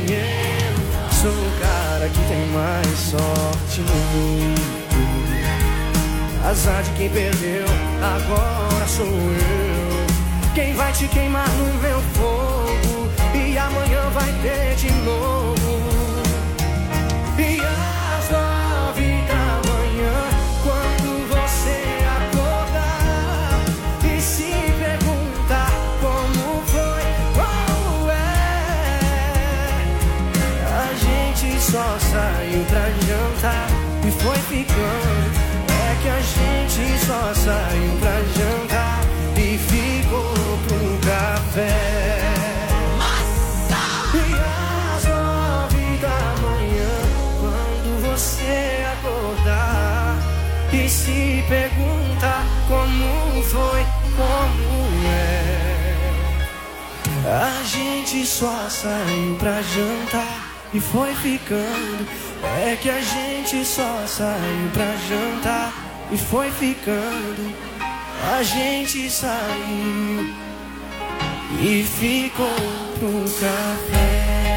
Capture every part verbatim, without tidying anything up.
eu sou o cara que tem mais sorte no mundo. Azar de quem perdeu, agora sou eu. Quem vai te queimar no meu fogo e amanhã vai ter de novo. E às nove da manhã, quando você acordar e se perguntar como foi, qual é, a gente só saiu pra jantar e foi ficando. É que a gente só saiu pra jantar e ficou pro café. Massa! E às nove da manhã, quando você acordar e se perguntar como foi, como é, a gente só saiu pra jantar e foi ficando. É que a gente só saiu pra jantar e foi ficando. A gente saiu e ficou pro café.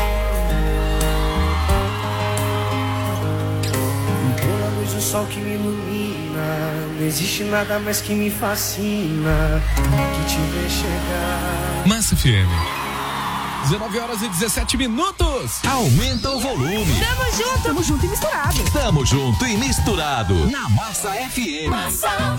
E pela luz do sol que me ilumina, não existe nada mais que me fascina que te ver chegar. Massa F M. dezenove horas e dezessete minutos. Aumenta o volume. Tamo junto, tamo junto e misturado. Tamo junto e misturado na Massa F M. Massa.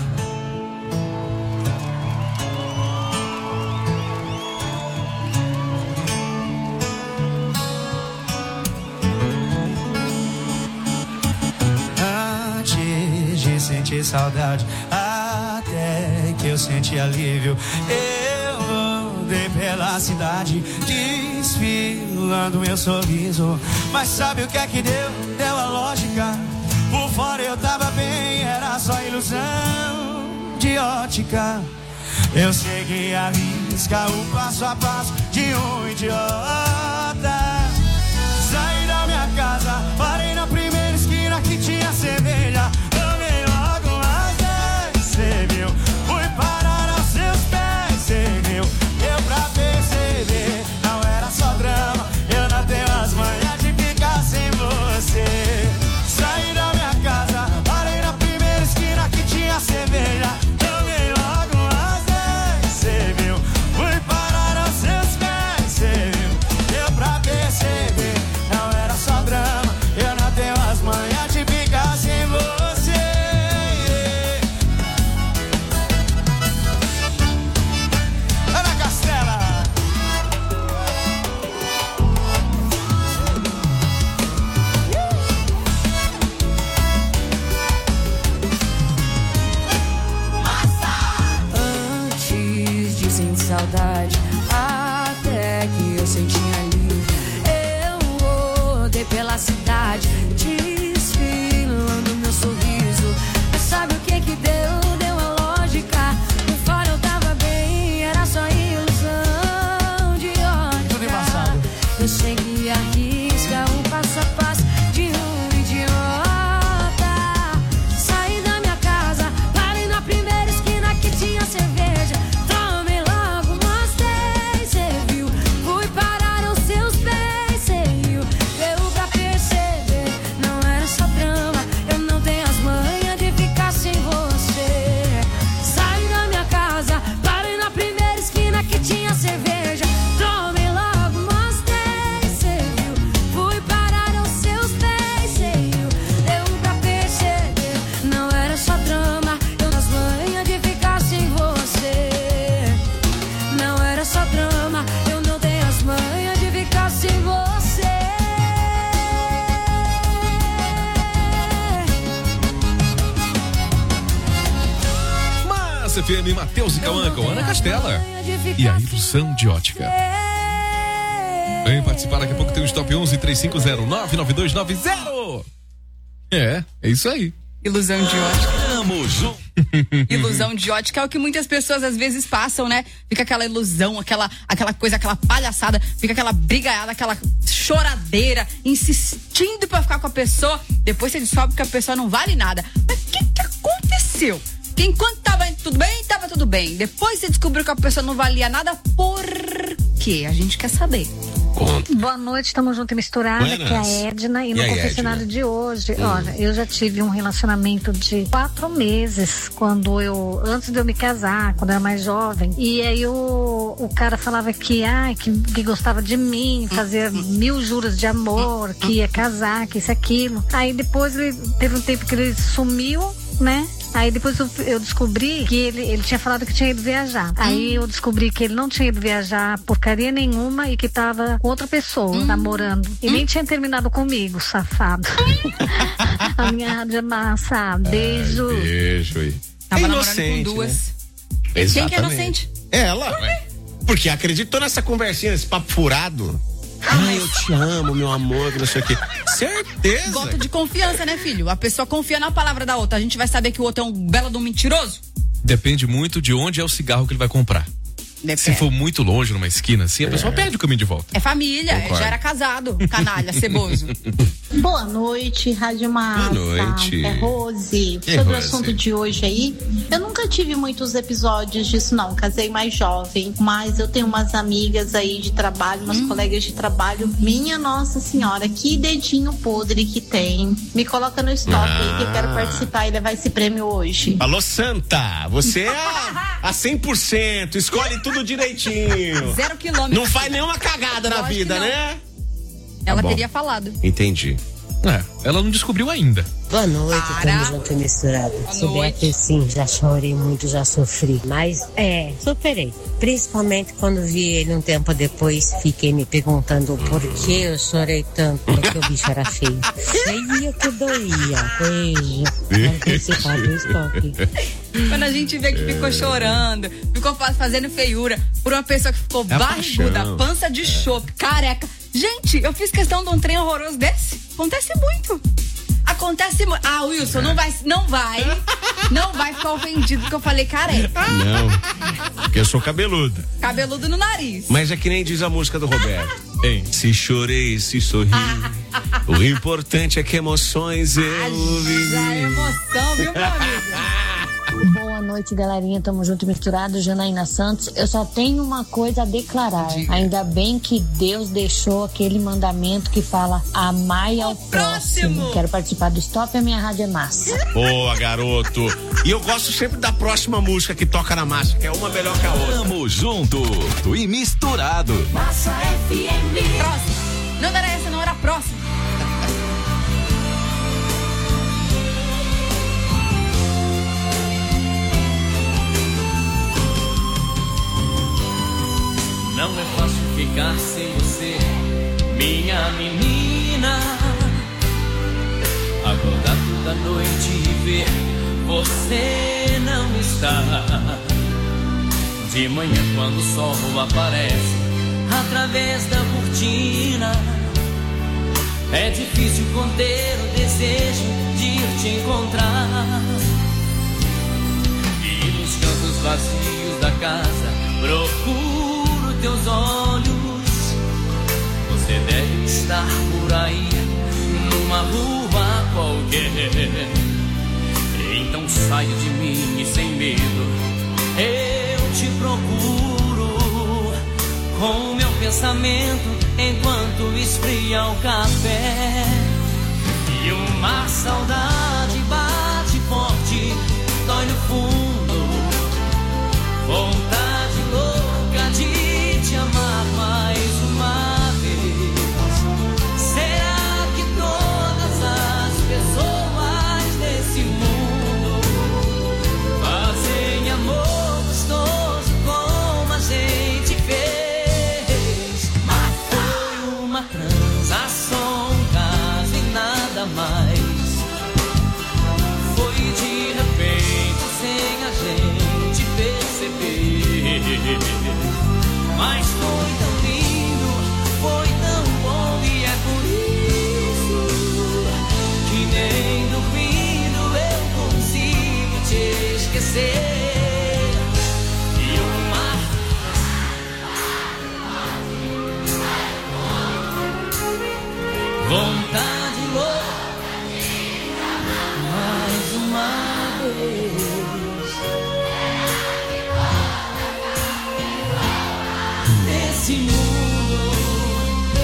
Antes de sentir saudade, até que eu senti alívio, eu andei pela cidade desfilando meu sorriso. Mas sabe o que é que deu? Deu a lógica. Por fora eu tava bem, era só ilusão de ótica. Eu segui a risca, o passo a passo de um idiota. Saí da minha casa, parei na primeira esquina que tinha cerveja. Tomei logo umas dez, cê viu? Fui parar aos seus pés, cê viu? Deu pra perceber, não era só drama. Eu não tenho as manhas de ficar sem você. Saí da minha casa, parei na primeira esquina que tinha cerveja. Tomei logo umas dez, cê viu? Fui parar aos seus pés, cê viu? Deu pra perceber, não era só drama. Eu não tenho as manhas de ficar sem você. Ana Castela. Antes de sentir saudade, até que eu senti alívio, eu rodei pela cidade desfilando meu sorriso. Mas sabe o que que deu? Deu a lógica. Por fora eu tava bem, era só ilusão de Tudo ótica. embaçado. Eu segui a risca, um passo a passo de um idiota. Saí da minha casa, parei na primeira esquina que tinha cerveja. Tomei logo umas dez, cê viu? Fui parar aos seus pés, cê viu? Deu pra perceber, não era só drama. Eu não tenho as manhas de ficar sem você. Saí da minha casa, parei na primeira esquina que tinha cerveja. Tomei logo umas dez, cê viu? Fui parar aos seus pés, cê viu? Deu pra perceber, não era só drama. Eu nas manhas de ficar sem você. Não era só drama, eu não tenho as manhas de ficar sem você. Massa F M, Matheus e Cauã com Ana Castela. E a ilusão de ótica. Vem participar, daqui a pouco tem o Stop onze três cinco zero nove nove dois nove zero. É, é isso aí. Ilusão de ótica. Tamo junto. Ilusão de ótica é o que muitas pessoas às vezes passam, né? Fica aquela ilusão, aquela, aquela coisa, aquela palhaçada, fica aquela brigaiada, aquela choradeira, insistindo pra ficar com a pessoa. Depois você descobre que a pessoa não vale nada. Mas o que que aconteceu? Que enquanto tava tudo bem, tava tudo bem. Depois você descobriu que a pessoa não valia nada. Por quê? A gente quer saber. conta. Boa noite, estamos juntos e misturada, que é a Edna. E, e no confessionário Edna? de hoje, hum. olha, eu já tive um relacionamento de quatro meses, quando eu, antes de eu me casar, quando eu era mais jovem. E aí o, o cara falava que, ah, que, que gostava de mim, fazia mil juras de amor, que ia casar, que isso, aquilo. Aí depois ele teve um tempo que ele sumiu, né? Aí depois eu, eu descobri que ele, ele tinha falado que tinha ido viajar. Aí eu descobri que ele não tinha ido viajar porcaria nenhuma e que tava com outra pessoa hum. namorando. E hum. nem tinha terminado comigo, safado. A minha rádio é massa. Beijo. Ai, beijo aí. Tava é namorando com duas. Né? Quem Exatamente. que é inocente? Ela. Ué. Porque acreditou nessa conversinha, nesse papo furado. Ah, eu te amo, meu amor, não sei o quê. Certeza. Voto de confiança, né, filho? A pessoa confia na palavra da outra. A gente vai saber que o outro é um belo de um mentiroso? Depende muito de onde é o cigarro que ele vai comprar. Depende. Se for muito longe, numa esquina assim, a é. pessoa perde o caminho de volta. É família, Concordo. já era casado, canalha, ceboso. Boa noite, Rádio Massa. Boa noite. É Rose. É Sobre Rose. o assunto de hoje aí, eu nunca tive muitos episódios disso não, casei mais jovem, mas eu tenho umas amigas aí de trabalho, umas hum. colegas de trabalho, minha Nossa Senhora, que dedinho podre que tem. Me coloca no stop ah. aí que eu quero participar e levar esse prêmio hoje. Alô, Santa, você é a cem por cento, escolhe tudo direitinho. Zero quilômetro. Não faz nenhuma cagada na vida, né? Ela tá teria falado. Entendi. É, ela não descobriu ainda. Boa noite, estamos juntos e misturados. Souber que sim, já chorei muito, já sofri. Mas, é, superei. Principalmente quando vi ele um tempo depois, fiquei me perguntando por que eu chorei tanto, porque o bicho era feio. Feia que doía. Beijo. Antecipado do estoque. Quando a gente vê que ficou chorando, ficou fazendo feiura por uma pessoa que ficou é barriguda, pança de chope, careca. Gente, eu fiz questão de um trem horroroso desse. Acontece muito. Acontece muito. Ah, Wilson, não vai, não vai, não vai ficar ofendido porque eu falei careca. Não, porque eu sou cabeluda. Cabeludo no nariz. Mas é que nem diz a música do Roberto. Hein? Se chorei, se sorri, o importante é que emoções eu vivi. Já é emoção, viu, meu amigo? Boa noite, galerinha. Tamo junto e misturado. Janaína Santos. Eu só tenho uma coisa a declarar. Diga. Ainda bem que Deus deixou aquele mandamento que fala amai ao próximo. próximo. Quero participar do Stop, a minha rádio é massa. Boa, garoto. E eu gosto sempre da próxima música que toca na massa, que é uma melhor que a outra. Tamo junto e misturado. Massa F M. Próximo. Não era essa, não era a próxima. Não é fácil ficar sem você, minha menina. Acordar toda noite e ver você não está. De manhã quando o sol aparece através da cortina, é difícil conter o desejo de ir te encontrar. E nos cantos vazios da casa procuro teus olhos, você deve estar por aí, numa rua qualquer. Então saio de mim e sem medo, eu te procuro, com o meu pensamento, enquanto esfria o café. E uma saudade bate forte, dói no fundo, vontade louca de te amar mais uma vez. Será que todas as pessoas desse mundo fazem amor gostoso como a gente fez? Mas foi uma transação, um caso e nada mais. Foi de repente sem a gente perceber. Mas foi tão lindo, foi tão bom e é por isso que nem dormindo eu consigo te esquecer. E o mar vontade louca mais uma vez. Esse mundo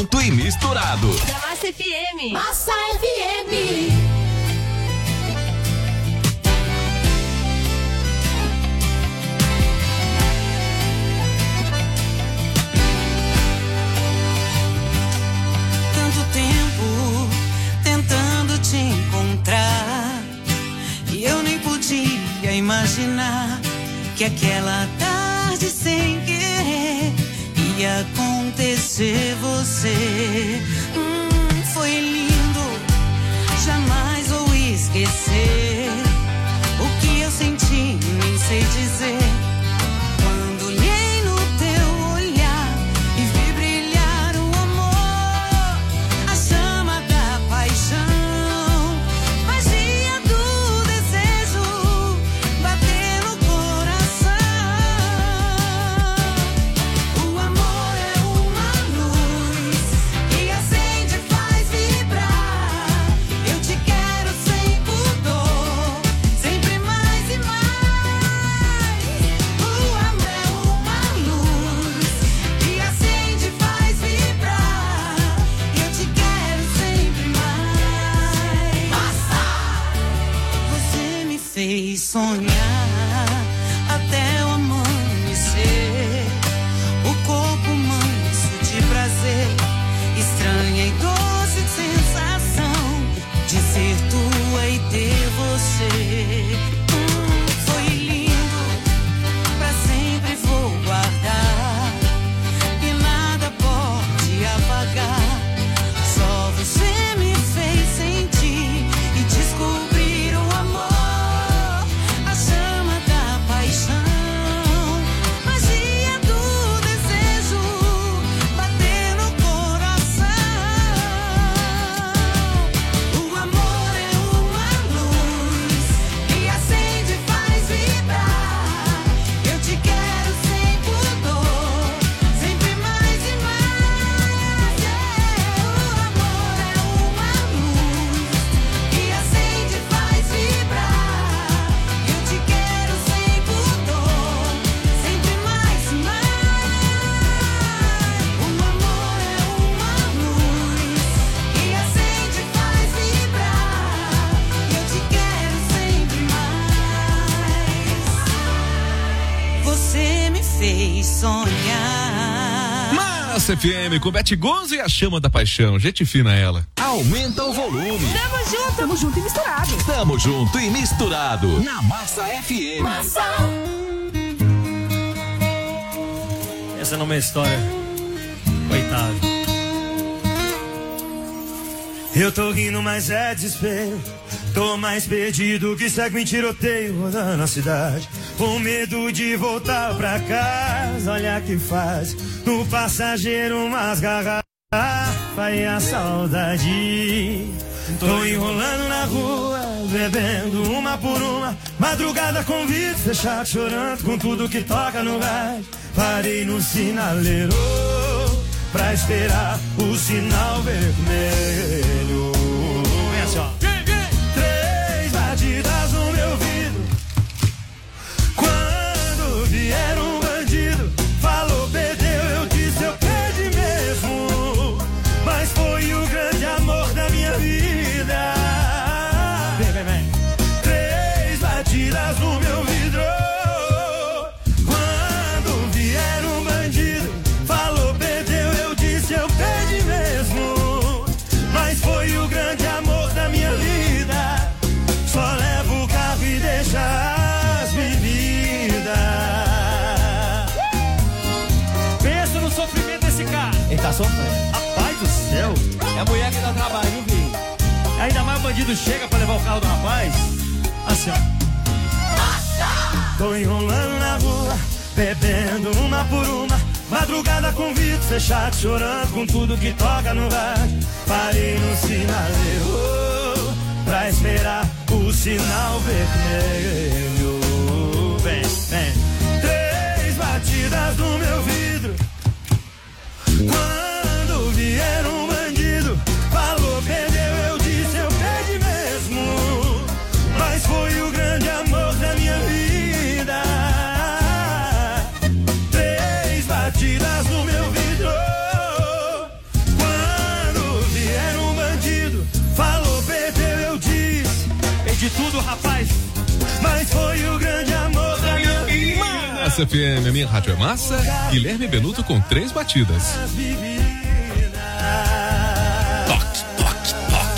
junto e misturado. Da Massa F M. Massa F M. Tanto tempo tentando te encontrar e eu nem podia imaginar que aquela tarde sem querer ia acontecer você. Hum, foi lindo, jamais vou esquecer o que eu senti, nem sei dizer. Quando olhei no teu olhar e vi brilhar o amor, a chama da paixão, magia do desejo, bater no coração. O amor é uma luz que acende e faz vibrar. Eu te quero sem pudor, sempre mais e mais. O amor é uma luz que acende e faz vibrar. Eu te quero sempre mais. Você me fez sonhar até o amanhecer. O corpo manso de prazer, estranha e doce sensação de ser tua e ter você. Hum, foi lindo, pra sempre vou guardar e nada pode apagar. Só você me fez sentir e descobrir o amor, a chama da paixão, magia do desejo, bater no coração. O amor é uma luz que acende e faz vibrar. Eu te quero sem pudor, sempre mais e mais. É, o amor é uma luz que acende e faz vibrar. Eu te quero sem pudor, sempre mais e mais. O amor é uma luz que acende e faz vibrar. Eu te quero sempre mais. Você me fez sonhar. Massa F M com Bete Gonzo e a chama da paixão. Gente fina ela. Aumenta o volume. Tamo junto, tamo junto e misturado. Tamo junto e misturado na Massa F M. Essa não é uma história. Coitado. Eu tô rindo, mas é desespero. Tô mais perdido que segue em tiroteio rodando a cidade. Com medo de voltar pra casa. Olha que faz no passageiro umas garrafas e a saudade. Tô enrolando na rua, bebendo uma por uma. Madrugada com vidro fechado, chorando com tudo que toca no rádio. Parei no sinaleiro pra esperar o sinal vermelho. Vem assim, ó. Três batidas no meu vidro. Quando vier um bandido, falou, perdeu, eu disse, eu perdi mesmo. Mas foi o grande amor da minha vida. Vem, vem, vem. Três batidas no meu vidro. Quando vier um bandido, falou, perdeu, eu disse, eu perdi mesmo. Mas foi o grande amor da minha vida. Só levo o carro e deixa as bebidas. Pensa no sofrimento desse cara. Ele tá sofrendo. Rapaz do céu. É a mulher que dá trabalho, hein, filho? Ainda mais o bandido chega pra levar o carro do rapaz. Assim, ó. Tô enrolando na rua, bebendo uma por uma. Madrugada com vidro fechado, chorando com tudo que toca no rádio. Parei no sinaleiro pra esperar o sinal vermelho. Vem, vem. Três batidas no meu vidro. Quando vier um bandido, falou, perdeu, eu disse, eu perdi mesmo. Mas foi o grande amor da minha vida. Três batidas no meu vidro. Quando Massa F M, a minha rádio é massa. Guilherme Benuto com três batidas. Toque, toque,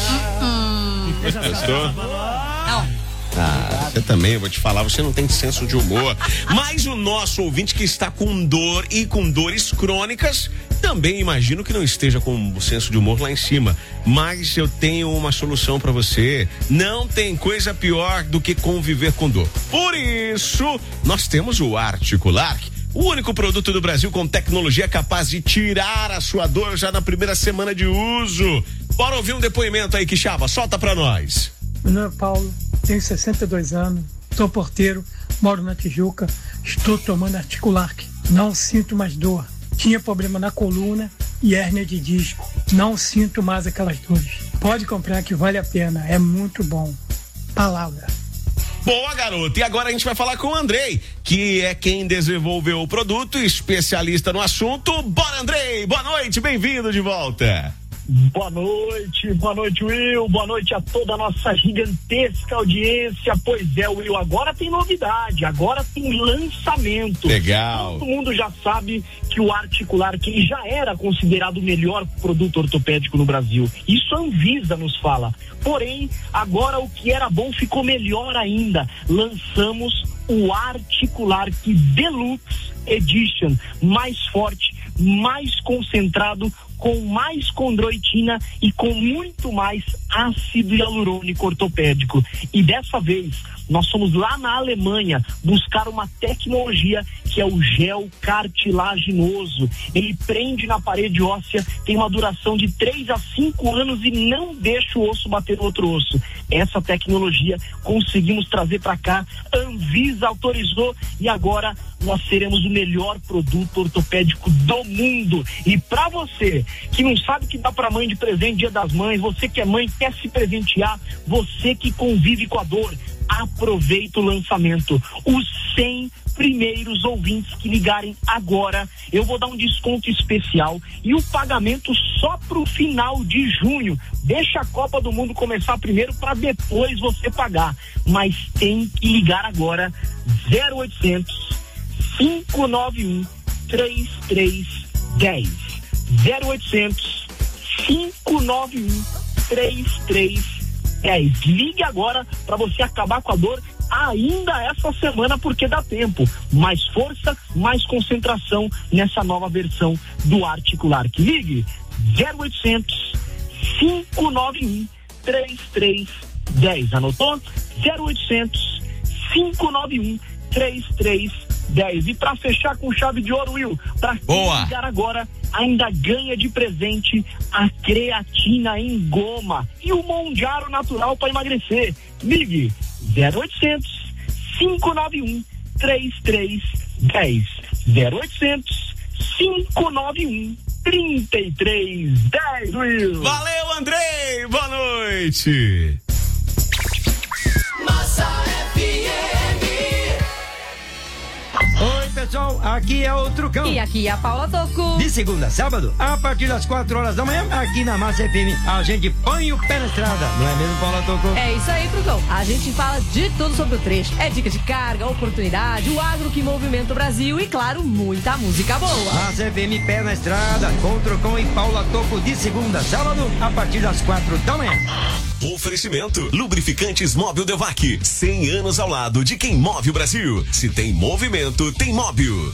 toque. Gostou? Não. Ah, você também, eu vou te falar, você não tem senso de humor. Mas o nosso ouvinte que está com dor e com dores crônicas, também imagino que não esteja com o senso de humor lá em cima. Mas eu tenho uma solução para você. Não tem coisa pior do que conviver com dor. Por isso, nós temos o Articular, o único produto do Brasil com tecnologia capaz de tirar a sua dor já na primeira semana de uso. Bora ouvir um depoimento aí, Quixaba, solta pra nós. Meu nome é Paulo, tenho sessenta e dois anos, sou porteiro, moro na Tijuca, estou tomando Articular, não sinto mais dor. Tinha problema na coluna e hérnia de disco, não sinto mais aquelas dores. Pode comprar que vale a pena, é muito bom. Palavra. Boa, garoto. E agora a gente vai falar com o Andrei, que é quem desenvolveu o produto, especialista no assunto. Bora, Andrei! Boa noite, bem-vindo de volta. Boa noite, boa noite, Will, boa noite a toda a nossa gigantesca audiência. Pois é, Will, agora tem novidade, agora tem lançamento. Legal. Todo mundo já sabe que o Articular, que já era considerado o melhor produto ortopédico no Brasil. Isso a Anvisa nos fala. Porém, agora o que era bom ficou melhor ainda. Lançamos o Articular que Deluxe Edition, mais forte, mais concentrado, com mais condroitina e com muito mais ácido hialurônico ortopédico. E dessa vez, nós fomos lá na Alemanha buscar uma tecnologia que é o gel cartilaginoso. Ele prende na parede óssea, tem uma duração de três a cinco anos e não deixa o osso bater no outro osso. Essa tecnologia conseguimos trazer para cá, a Anvisa autorizou e agora nós seremos o melhor produto ortopédico do mundo. E para você que não sabe o que dá para mãe de presente Dia das Mães, você que é mãe, quer se presentear, você que convive com a dor, aproveita o lançamento. Os cem primeiros ouvintes que ligarem agora, eu vou dar um desconto especial e o pagamento só pro final de junho. Deixa a Copa do Mundo começar primeiro para depois você pagar. Mas tem que ligar agora, zero oitocentos, cinco nove um, três três um zero. zero oitocentos, cinco nove um, três três um zero. Ligue agora para você acabar com a dor ainda essa semana, porque dá tempo. Mais força, mais concentração nessa nova versão do Articular. Que ligue zero oitocentos, cinco nove um, três três um zero. Anotou? zero oitocentos, cinco nove um, três três um zero. E para fechar com chave de ouro, Will, para quem ligar agora, ainda ganha de presente a creatina em goma e o Mondiaro natural para emagrecer. Ligue zero oitocentos, cinco nove um, três três um zero. zero oitocentos, cinco nove um, três três um zero, Will. Valeu, Andrei! Boa noite! Massa F M. Oi, pessoal, aqui é o Trucão. E aqui é a Paula Toco. De segunda a sábado, a partir das quatro horas da manhã, aqui na Massa F M, a gente põe o pé na estrada. Não é mesmo, Paula Toco? É isso aí, Trucão. A gente fala de tudo sobre o trecho. É dica de carga, oportunidade, o agro que movimenta o Brasil e, claro, muita música boa. Massa F M, pé na estrada, com Trucão e Paula Toco, de segunda a sábado, a partir das quatro da manhã. Oferecimento: Lubrificantes Móbil Devac. cem anos ao lado de quem move o Brasil. Se tem movimento, tem móvel.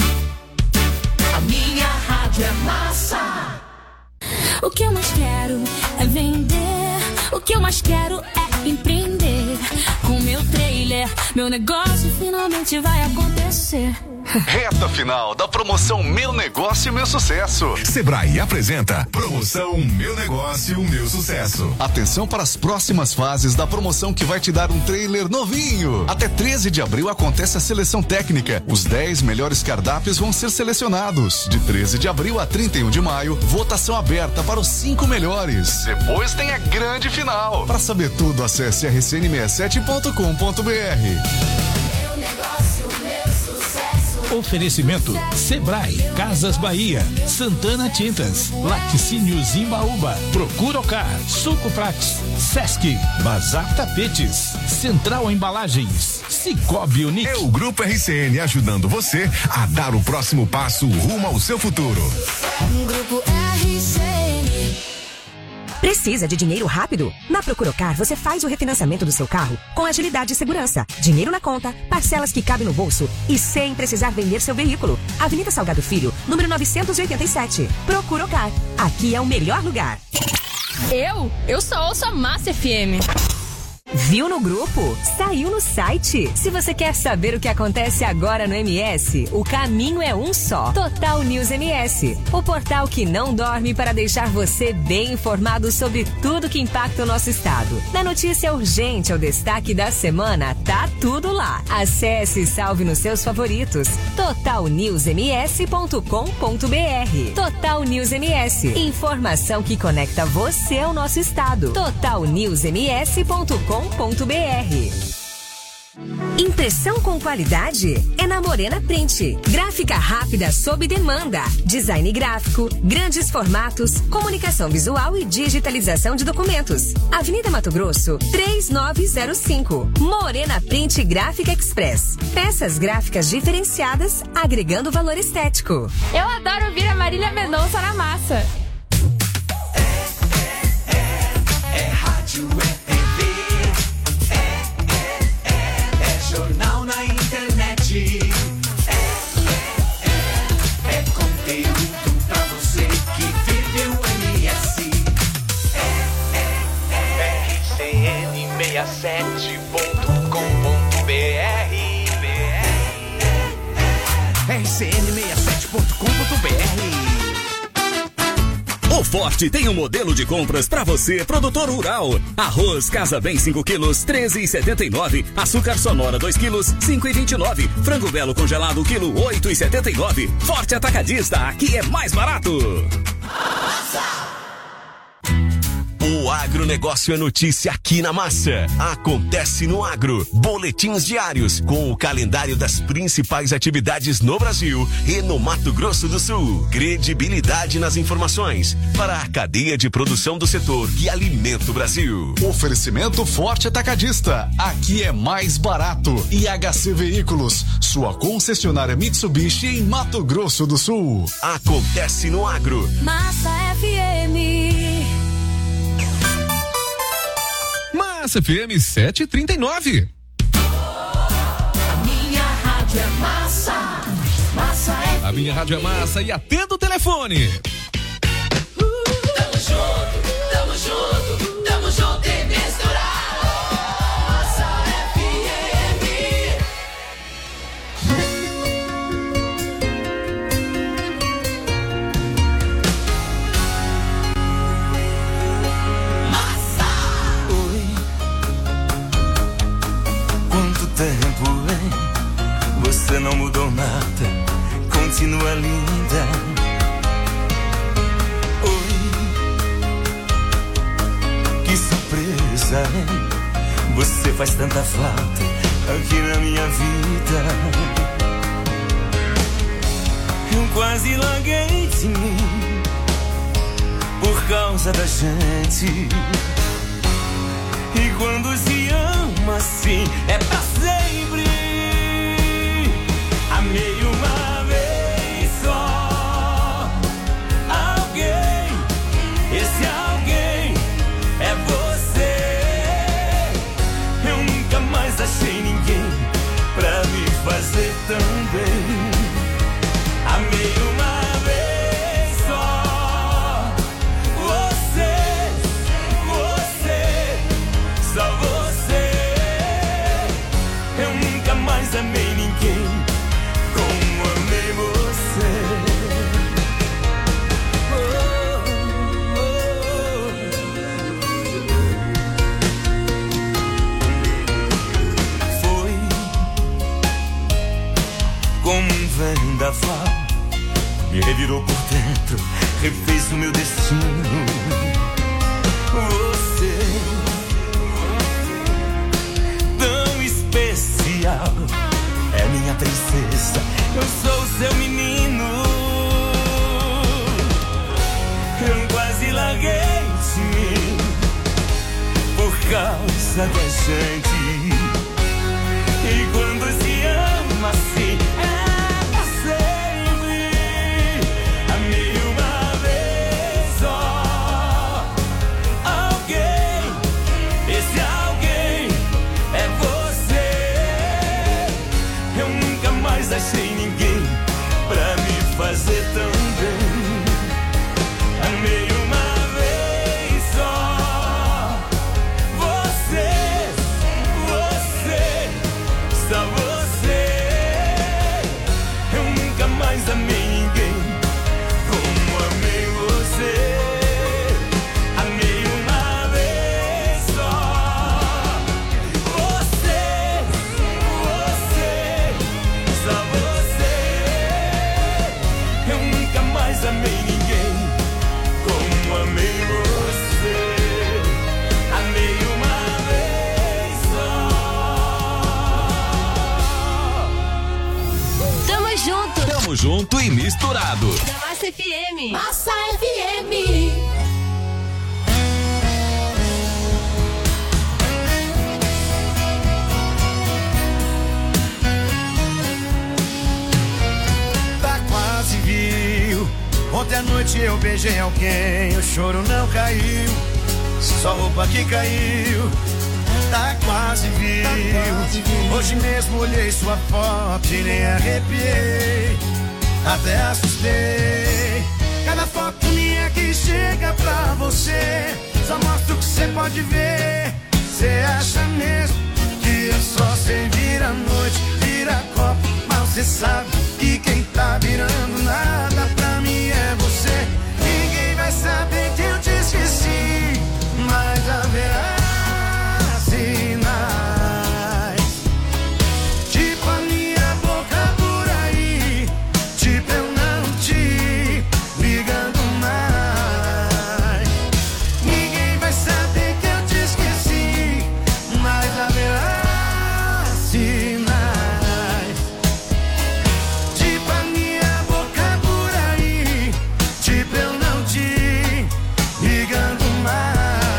A minha rádio é massa. O que eu mais quero é vender. O que eu mais quero é empreender. Com meu trailer, meu negócio finalmente vai acontecer. Reta final da promoção Meu Negócio, Meu Sucesso. Sebrae apresenta Promoção Meu Negócio, Meu Sucesso. Atenção para as próximas fases da promoção que vai te dar um trailer novinho. Até treze de abril acontece a seleção técnica. Os dez melhores cardápios vão ser selecionados. De treze de abril a trinta e um de maio, votação aberta para os cinco melhores. Depois tem a grande final. Para saber tudo, acesse r c n sessenta e sete ponto com ponto b r. Meu negócio, meu sucesso. Oferecimento: Sebrae, Casas Bahia, Santana Tintas, Laticínios Imbaúba, Procuracar, Suco Prates, Sesc, Bazar Tapetes, Central Embalagens, Cicobi Unique. É o Grupo R C N ajudando você a dar o próximo passo rumo ao seu futuro. Grupo R C N. Precisa de dinheiro rápido? Na Procuracar você faz o refinanciamento do seu carro com agilidade e segurança. Dinheiro na conta, parcelas que cabem no bolso e sem precisar vender seu veículo. Avenida Salgado Filho, número novecentos e oitenta e sete. Procuracar. Aqui é o melhor lugar. Eu? Eu só ouço a Massa F M. Viu no grupo? Saiu no site. Se você quer saber o que acontece agora no M S, o caminho é um só. Total News M S, o portal que não dorme para deixar você bem informado sobre tudo que impacta o nosso estado. Da notícia urgente ao destaque da semana, tá tudo lá. Acesse e salve nos seus favoritos. total news m s ponto com ponto b r. Total News M S, informação que conecta você ao nosso estado. total news m s ponto com ponto b r. Impressão com qualidade é na Morena Print. Gráfica rápida sob demanda. Design gráfico, grandes formatos, comunicação visual e digitalização de documentos. Avenida Mato Grosso, três nove zero cinco. Morena Print Gráfica Express. Peças gráficas diferenciadas, agregando valor estético. Eu adoro ouvir a Marília Mendonça na massa. É, é, é, é rádio, é jornal na internet. É, é, é, é conteúdo pra você que vive o M S. É, é, é R C N sessenta e sete ponto com ponto b r. R C N sessenta e sete ponto com ponto b r. O Forte tem um modelo de compras para você, produtor rural. Arroz Casa Bem cinco quilos, treze e setenta e nove. Açúcar Sonora dois quilos, cinco e vinte e nove. Frango Belo congelado quilo, oito e setenta e nove. Forte Atacadista, aqui é mais barato. O agronegócio é notícia aqui na Massa. Acontece no Agro. Boletins diários com o calendário das principais atividades no Brasil e no Mato Grosso do Sul. Credibilidade nas informações para a cadeia de produção do setor que alimenta o Brasil. Oferecimento Forte Atacadista. Aqui é mais barato. E H C Veículos, sua concessionária Mitsubishi em Mato Grosso do Sul. Acontece no Agro. Massa F M. Massa F M sete e trinta e nove. A minha rádio é massa. Massa F M. A minha rádio é massa e atenda o telefone. Uh, tamo junto, tamo junto, tamo junto e misturado. Massa F M. Massa. Oi. Quanto tempo, hein? Você não mudou nada, continua linda. Oi, que surpresa, hein? Você faz tanta falta aqui na minha vida. Eu quase larguei de mim por causa da gente. E quando se ama assim é pra sempre. Amei uma vez só alguém, esse alguém é você. Eu nunca mais achei ninguém pra me fazer tão bem. Amei uma vez só você, você, só você. Eu nunca mais amei ninguém como amei você. Oh, oh. Foi como um vendaval, me revirou por dentro, refez o meu destino. Você, tão especial, é minha princesa, eu sou seu menino. Eu quase larguei de mim por causa da gente. E Tamo junto e misturado. Massa F M. Massa F M. Tá quase viu. Ontem à noite eu beijei alguém, o choro não caiu, só roupa que caiu. Tá quase viu. Hoje mesmo olhei sua foto e nem arrepiei, até assustei. Cada foto minha que chega pra você só mostra o que você pode ver. Cê acha mesmo que eu só sei virar noite, virar copo, mas cê sabe que quem tá virando nada pra mim é você. Ninguém vai saber que eu te esqueci, mas haverá sinais, tipo a minha boca por aí, tipo eu não te ligando mais. Ninguém vai saber que eu te esqueci, mas haverá sinais, tipo a minha boca por aí, tipo eu não te ligando mais.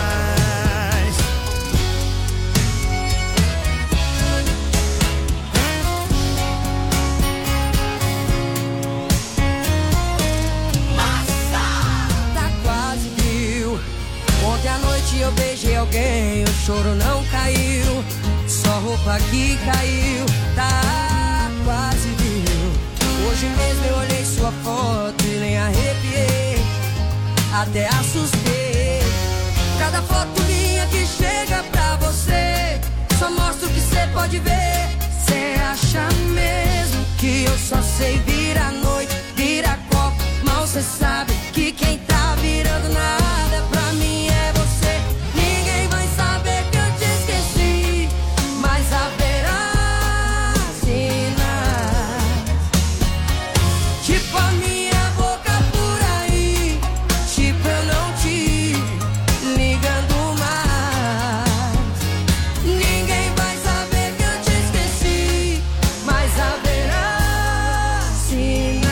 Tá quase viu. Ontem à noite eu beijei alguém, o choro não caiu, só roupa que caiu. Tá quase viu. Hoje mesmo eu olhei sua foto e nem arrepiei, até assustei. Cada foto minha que chega pra você só mostra o que cê pode ver. Cê acha mesmo que eu só sei virar noite, virar copo, mal cê sabe que quem tá virando nada pra mim é você. Ninguém vai saber que eu te esqueci, mas haverá sinais, tipo a minha boca por aí, tipo eu não te ligando mais. Ninguém vai saber que eu te esqueci, mas haverá sinais,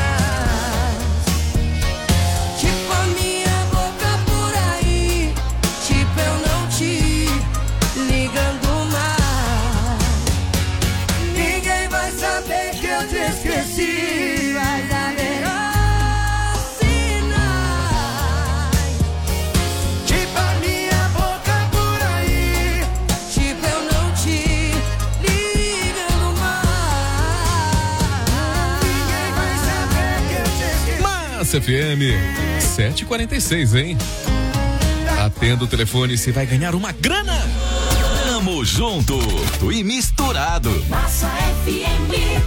tipo a minha boca por aí, tipo eu não te ligando mais. Ninguém vai saber que eu te esqueci, mas haverá sinais, Tipo a minha boca por aí, tipo eu não te ligando mais. ninguém vai saber que eu te esqueci. Massa F M, sete e quarenta e seis, hein? Atenda o telefone e você vai ganhar uma grana. Tamo junto e misturado. Massa F M.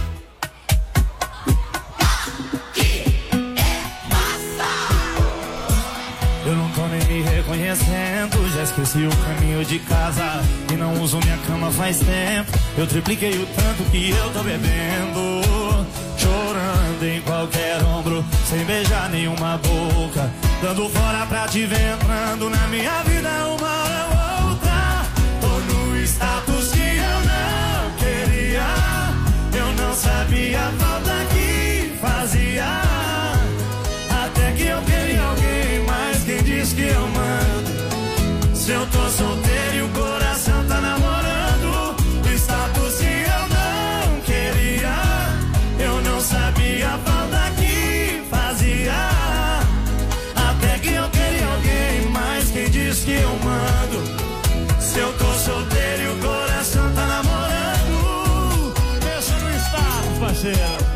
Eu não tô nem me reconhecendo, já esqueci o caminho de casa e não uso minha cama faz tempo. Eu tripliquei o tanto que eu tô bebendo, chorando em qualquer ombro, sem beijar nenhuma boca, dando fora pra te ver entrando na minha vida uma hora ou outra. Tô no status que eu não queria, eu não sabia a falta que fazia, até que eu queria alguém, mas quem diz que eu mando? Se eu tô solteiro e o coração tá namorando, o status que eu não queria, eu não sabia a falta que fazia, até que eu queria alguém, mas quem diz que eu mando? Se eu tô solteiro e o coração tá namorando, deixa no status, parceiro.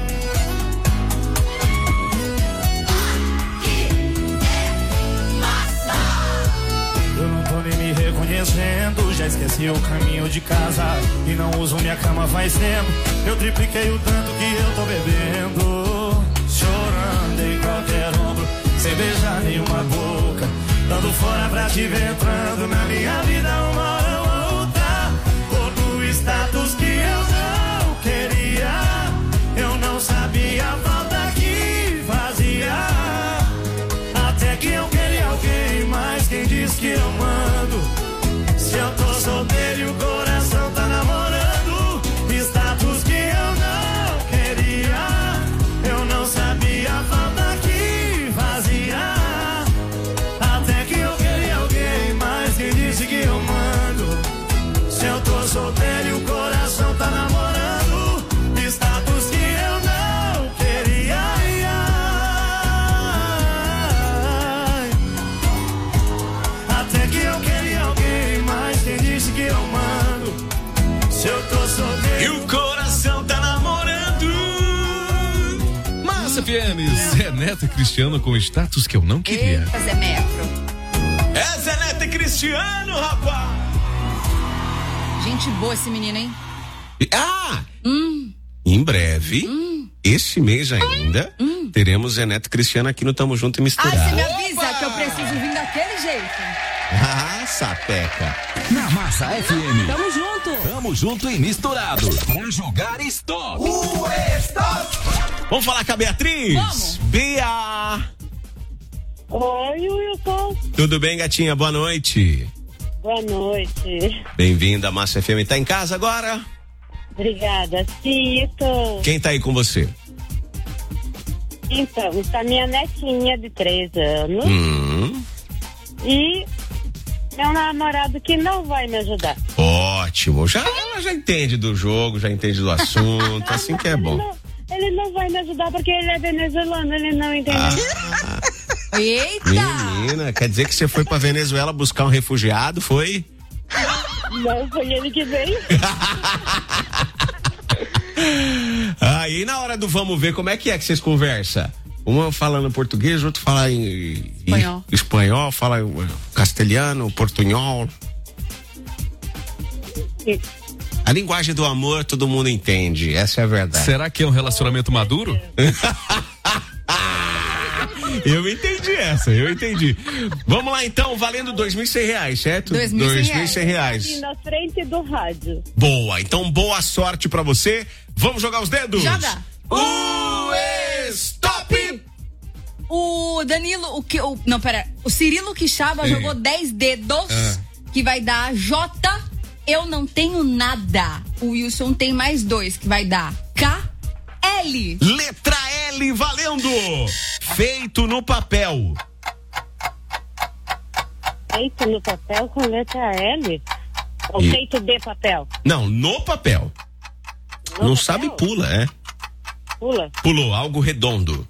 Eu não tô nem me reconhecendo, já esqueci o caminho de casa e não uso minha cama faz tempo. Eu tripliquei o tanto que eu tô bebendo, chorando em qualquer ombro, sem beijar nenhuma boca, dando fora pra te ver entrando na minha vida uma hora ou outra. Tô no status que eu não queria, eu não sabia a falta que fazia, até que eu queria alguém, mas quem diz que eu mando? Se eu tô solteiro e o coração tá namorando, status que eu não queria, eu não F M, Zé Neto e Cristiano com status que eu não queria. Eita, Zé Metro. É Zé Neto e Cristiano, rapaz. Gente boa esse menino, hein? Ah! Hum. Em breve, hum. esse mês ainda, hum. teremos Zé Neto e Cristiano aqui no Tamo Junto e Misturado. Ah, você me avisa Opa! Que eu preciso vir daquele jeito. Ah, sapeca. Na Massa F M. Tamo junto. Tamo junto e misturado. Pra jogar stop. O stop. Vamos falar com a Beatriz? Vamos. Bea. Oi, Wilson. Tudo bem, gatinha? Boa noite. Boa noite. Bem-vinda à Massa F M. Tá em casa agora? Obrigada. Sim, tô. Quem tá aí com você? Então, está minha netinha de três anos. Hum. E meu namorado que não vai me ajudar. Ótimo. Já, ela já entende do jogo, já entende do assunto. Assim que é bom. Ele não, ele não vai me ajudar porque ele é venezuelano, ele não entende. Ah. Eita! Menina, quer dizer que você foi pra Venezuela buscar um refugiado, foi? Não, foi ele que veio. Ah, e na hora do vamos ver, como é que é que vocês conversam? Uma falando português, outro fala em espanhol, em, espanhol fala em castelhano, portunhol. Sim. A linguagem do amor todo mundo entende, essa é a verdade. Será que é um relacionamento maduro? Eu entendi essa, eu entendi. Vamos lá então, valendo dois mil e cem reais, certo? Dois mil e cem reais. Aqui na frente do rádio. Boa, então boa sorte pra você. Vamos jogar os dedos? Joga. O stop! O Danilo, o que, o, não, pera, o Cirilo Quixaba jogou dez dedos, ah. que vai dar J, eu não tenho nada. O Wilson tem mais dois, que vai dar K, L. Letra L, valendo! Feito no papel. Feito no papel com letra L? Ou e... feito de papel? Não, no papel. No Não papel? Sabe, pula, é? Pula? Pulou, algo redondo.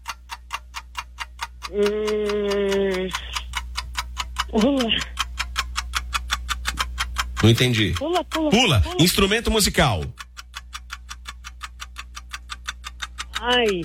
Hum... Pula. Não entendi. Pula, pula. Pula, pula. Instrumento musical. Ai.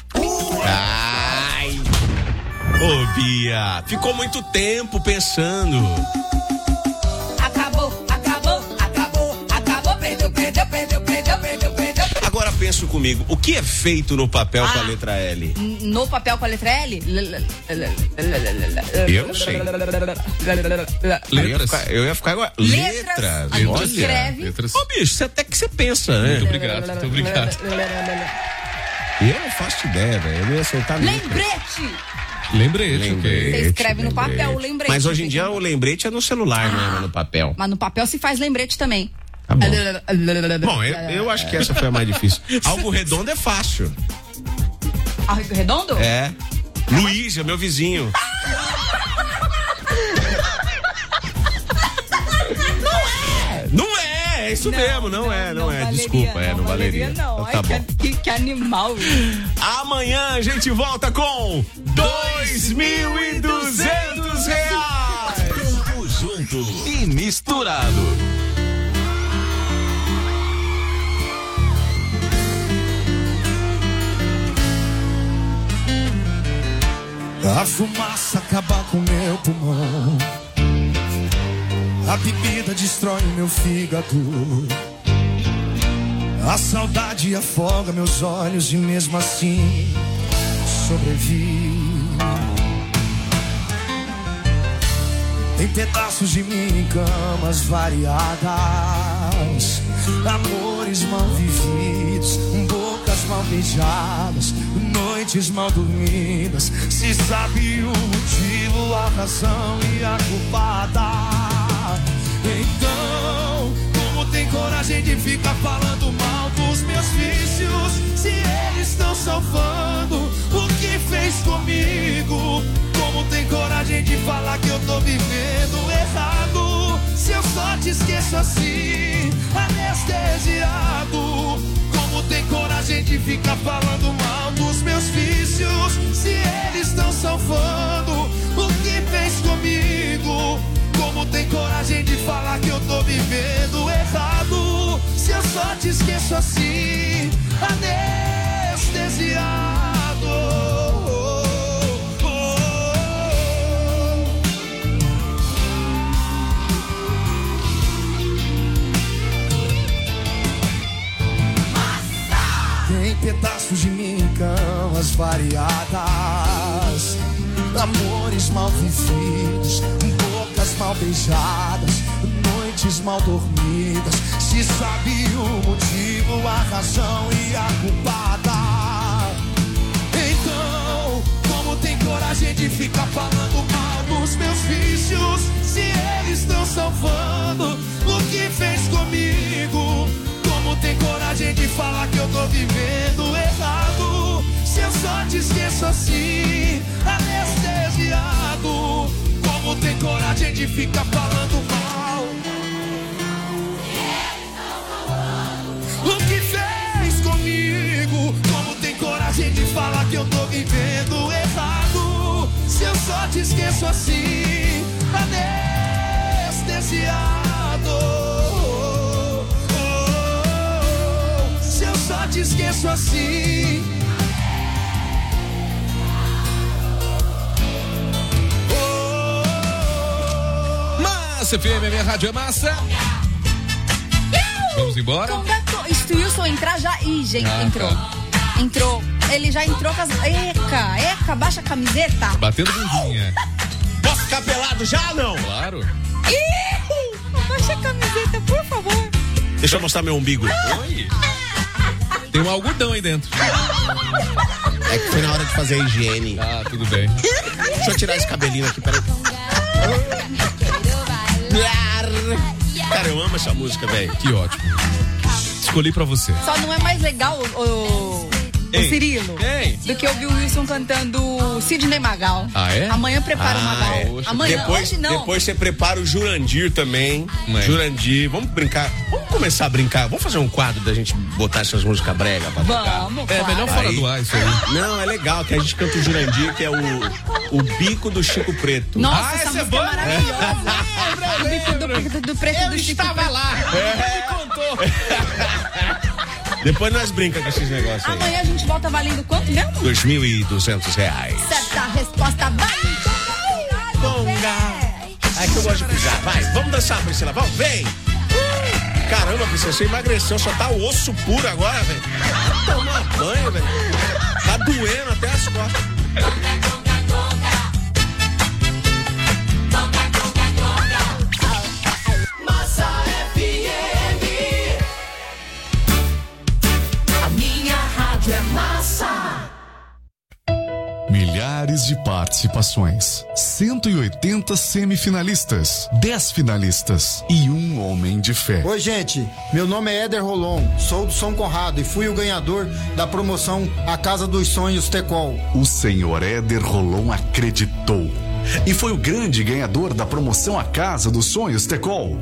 Ai. Ô, Bia, ficou muito tempo pensando. Acabou, acabou, acabou, acabou, perdeu, perdeu, perdeu, perdeu, perdeu, perdeu. Agora pensa comigo, o que é feito no papel ah, com a letra L? No papel com a letra L? Eu não sei. Letras. Eu ia ficar igual. Letras. A gente escreve. Letras. Ô, bicho, até que você pensa, né? Muito obrigado, muito obrigado. Eu não faço ideia, velho. Eu não ia acertar nunca. Lembrete! Lembrete, lembrete ok. Você escreve no lembrete. Papel o lembrete. Mas hoje em dia o lembrete é no celular, ah, não é no papel. Mas no papel se faz lembrete também. Tá bom. Bom, eu, eu acho que essa foi a mais difícil. Algo redondo é fácil. Algo redondo? É. Luiz, é meu vizinho. Não é, é isso não, mesmo, não, não é, não, não é, valeria, desculpa, é, não, não valeria. valeria. Não, então, tá Ai, bom. Que, que animal. Amanhã a gente volta com dois mil e duzentos reais. Tudo junto e misturado. A fumaça acaba com meu pulmão, a bebida destrói meu fígado, a saudade afoga meus olhos e mesmo assim sobrevivo. Tem pedaços de mim em camas variadas, amores mal vividos, bocas mal beijadas, noites mal dormidas. Se sabe o motivo, a razão e a culpada, então como tem coragem de ficar falando mal dos meus vícios, se eles estão salvando o que fez comigo? Como tem coragem de falar que eu tô vivendo errado, se eu só te esqueço assim, anestesiado? Como tem coragem de ficar falando mal dos meus vícios, se eles estão salvando o que fez comigo? Como tem coragem de falar que eu tô vivendo errado, se eu só te esqueço assim, anestesiado? Tem pedaços de mim em camas variadas, amores mal vividos, bocas mal beijadas, noites mal dormidas. Se sabe o motivo, a razão e a culpada, então como tem coragem de ficar falando mal dos meus vícios, se eles estão salvando o que fez comigo? Como tem coragem de falar que eu tô vivendo errado, se eu só te esqueço assim, anestesiado? Como tem coragem de ficar falando mal o que fez comigo? Como tem coragem de falar que eu tô vivendo errado, se eu só te esqueço assim, anestesiado? Se eu só te esqueço assim. Massa F M, minha rádio é massa. Vamos embora? Se o Wilson entrar já. Ih, gente, Ah, entrou. tá. Entrou. Ele já entrou com as. Eca, eca, baixa a camiseta. Batendo bundinha. Posso ficar pelado já ou não? Claro. Ih, baixa a camiseta, por favor. Deixa eu mostrar meu umbigo. Oi. Tem um algodão aí dentro. É que foi na hora de fazer a higiene. Ah, tudo bem. Deixa eu tirar esse cabelinho aqui, peraí. Cara, eu amo essa música, velho. Que ótimo. Escolhi pra você. Só não é mais legal o, o, o Ei. Cirilo Ei. do que ouvir o Wilson cantando Sidney Magal. Ah, é? Amanhã prepara o Magal. é. Amanhã, depois, hoje não. Depois você prepara o Jurandir também. É. Jurandir, vamos brincar. Vamos começar a brincar. Vamos fazer um quadro da gente botar essas músicas brega pra tocar. Vamos, É claro. melhor fora do ar isso aí. Não, é legal que a gente canta o Jurandir, que é o, o bico do Chico Preto. Nossa, Ah, essa essa é música é boa. maravilhosa. O bico do, do, do preto Eu do Chico estava Preto. lá. É. Me contou. Depois nós brincamos com esses negócios aí. Amanhã a gente volta valendo quanto mesmo? dois mil e duzentos reais. Certa resposta, vai! Conga. Ai, que eu gosto de pisar. Vai, vamos dançar, Priscila. Vamos, vem. Caramba, Priscila, você emagreceu. Só tá osso puro agora, velho. Toma banho, velho. Tá doendo até as costas. Massa F M. A minha rádio é massa. Milhares de participações, cento e oitenta semifinalistas, dez finalistas e um homem de fé. Oi, gente. Meu nome é Éder Rolon, sou do São Conrado e fui o ganhador da promoção A Casa dos Sonhos Tecol. O senhor Éder Rolon acreditou e foi o grande ganhador da promoção A Casa dos Sonhos Tecol.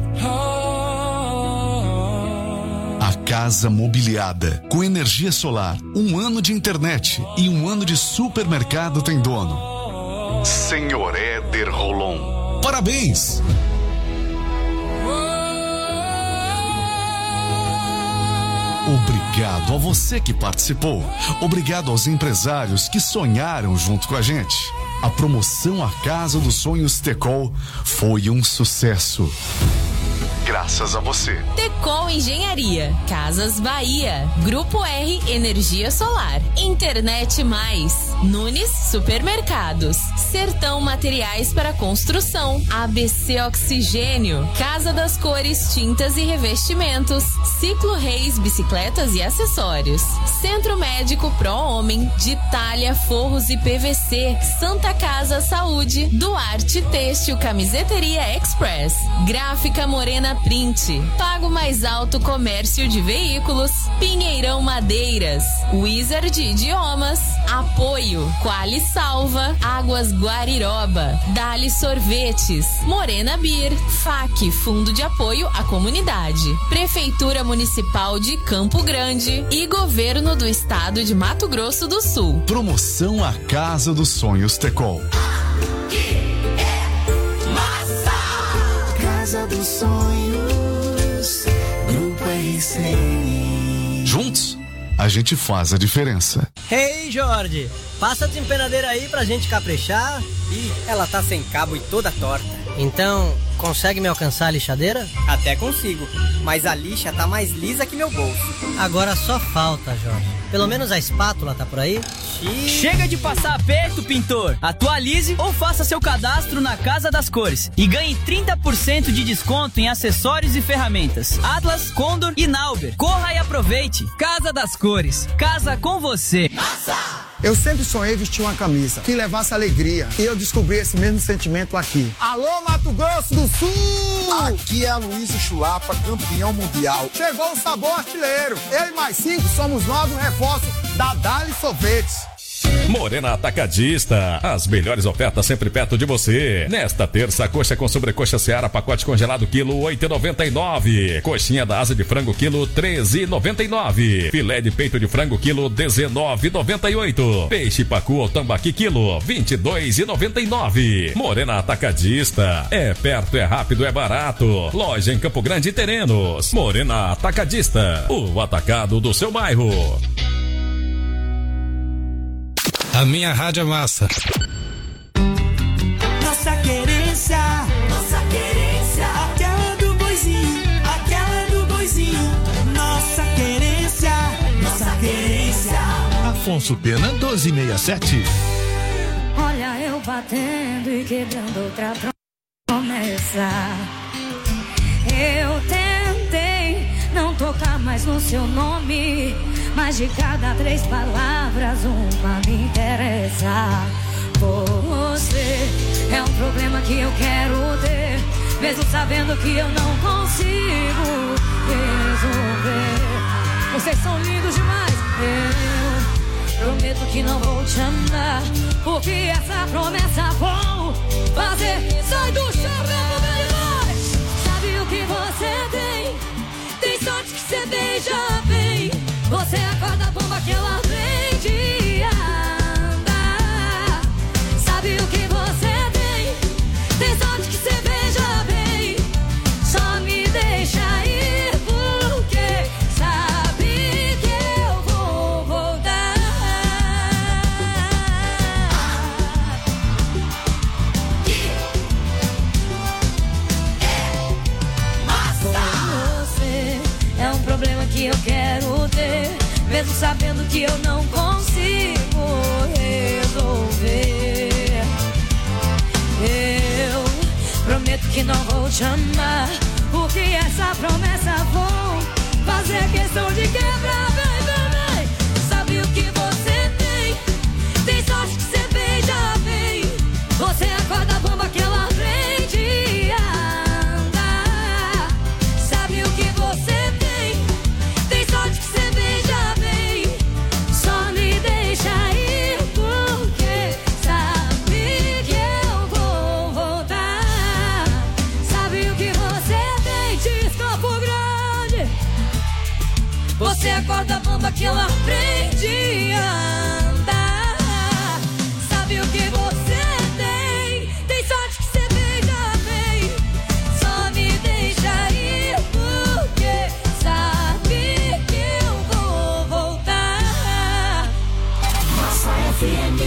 A casa mobiliada, com energia solar, um ano de internet e um ano de supermercado tem dono. senhor Éder Rolon. Parabéns! Obrigado a você que participou. Obrigado aos empresários que sonharam junto com a gente. A promoção A Casa dos Sonhos Tecol foi um sucesso. Graças a você. Tecol Engenharia, Casas Bahia, Grupo R Energia Solar, Internet Mais, Nunes Supermercados, Sertão Materiais para Construção, A B C Oxigênio, Casa das Cores Tintas e Revestimentos, Ciclo Reis Bicicletas e Acessórios, Centro Médico Pro Homem, Ditália Forros e P V C, Santa Casa Saúde, Duarte Têxtil Camiseteria Express, Gráfica Morena Print, Pago Mais Alto Comércio de Veículos, Pinheirão Madeiras, Wizard Idiomas, Apoio, Quali Salva, Águas Guariroba, Dali Sorvetes, Morena Beer, F A C, Fundo de Apoio à Comunidade, Prefeitura Municipal de Campo Grande e Governo do Estado de Mato Grosso do Sul. Promoção A Casa dos Sonhos Tecol. Casa dos Sonhos, Grupo R C N. Juntos, a gente faz a diferença. Ei, Jorge, passa a desempenadeira aí pra gente caprichar. Ih, ela tá sem cabo e toda torta. Então, consegue me alcançar a lixadeira? Até consigo, mas a lixa tá mais lisa que meu bolso. Agora só falta, Jorge. Pelo menos a espátula tá por aí? Chega de passar aperto, pintor. Atualize ou faça seu cadastro na Casa das Cores e ganhe trinta por cento de desconto em acessórios e ferramentas. Atlas, Condor e Nauber. Corra e aproveite. Casa das Cores. Casa com você. Nossa! Eu sempre sonhei vestir uma camisa que levasse alegria. E eu descobri esse mesmo sentimento aqui. Alô, Mato Grosso do Sul! Aqui é a Luísa Chulapa, campeão mundial. Chegou o sabor artilheiro. Eu e mais cinco somos novos reforços da Dali Sorvetes. Morena Atacadista, as melhores ofertas sempre perto de você. Nesta terça, coxa com sobrecoxa Seara, pacote congelado, quilo oito e noventa e nove. Coxinha da asa de frango, quilo treze e noventa e nove. Filé de peito de frango, quilo dezenove e noventa e oito. Peixe pacu ou tambaqui, quilo vinte e dois e noventa e nove. Morena Atacadista, é perto, é rápido, é barato. Loja em Campo Grande e Terenos. Morena Atacadista, o atacado do seu bairro. A minha rádio é massa. Nossa querência, nossa querência, aquela do boizinho, aquela do boizinho. Nossa querência, nossa querência. Afonso Pena, doze e sessenta e sete. Olha eu batendo e quebrando outra promessa. Eu tentei não tocar mais no seu nome, mas de cada três palavras uma me interessa. Você é um problema que eu quero ter, mesmo sabendo que eu não consigo resolver. Vocês são lindos demais. Eu prometo que não vou te amar, porque essa promessa vou fazer. Sai do chão, meu bem demais. Sabe o que você tem? Tem sorte que você beija bem. Você acorda a bomba que ela vem de andar. Sabe o que você tem? Tem sorte que você beija bem. Só me deixa ir porque sabe que eu vou voltar. Você é um problema que eu quero ter, mesmo sabendo que eu não consigo resolver. Eu prometo que não vou te amar, porque essa promessa vou fazer questão de quebrar. Vem, vem, vem. Sabe o que você tem? Tem sorte que você beija bem. Você acorda a bomba que ela vem de andar. Sabe o que você tem? Tem sorte que você beija bem. Só me deixa ir porque sabe que eu vou voltar. Sabe o que você tem? Diz Campo Grande. Você acorda a bomba que ela aprende a andar. Sabe o que você tem? Tem sorte que você beija bem. Só me deixa ir porque sabe que eu vou voltar. Nossa F M.